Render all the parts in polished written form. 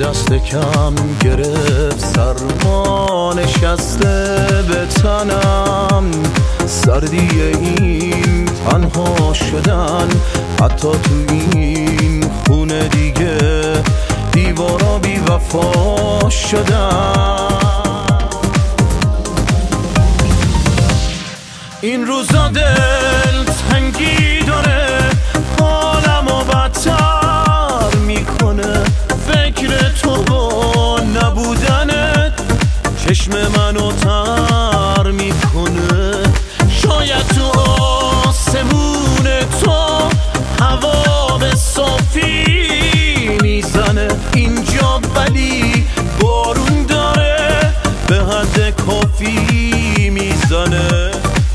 دست کم گرفت، سرما نشسته به تنم، سردی این تنها شدن، حتی تو این خونه دیگه دیوارا بی وفا شدن. این روزا دل تنگی داره، حالمو بدتر میکنه، فکر تو و نبودنت چشم منو تر میکنه. شاید تو آسمون تو هوا به صافی میزنه اینجا، ولی بارون داره به حد کافی میزنه.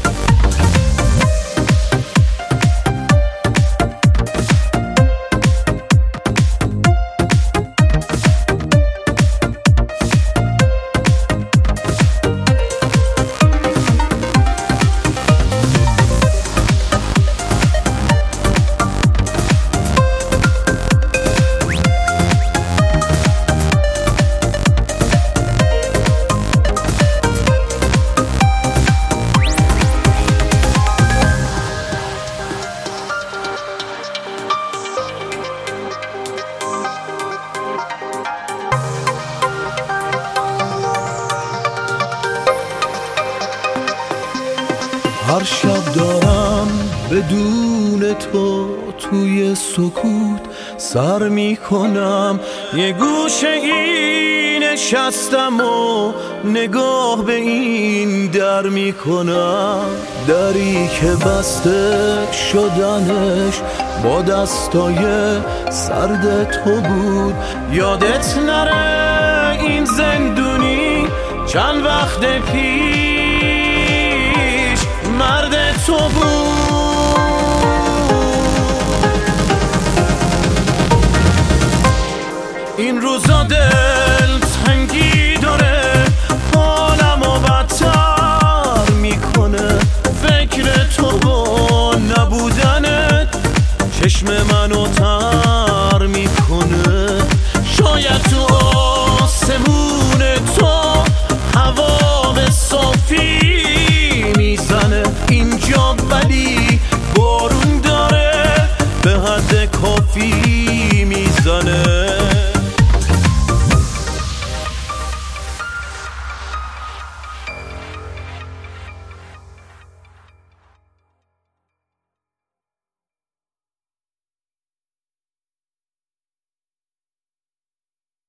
هر شب دارم بدون تو توی سکوت سر میکنم، یه گوشه این نشستم و نگاه به این در میکنم. دری که بسته شدنش با دستای سرد تو بود، یادت نره این زندونی چند وقت پیش مرد تو بود. این روزا دل تنگی داره، حالمو بدتر میکنه، فکر تو و نبودنت چشم منو تر میکنه. شاید تو آسمون تو هوا به صافی میزنه اینجا، ولی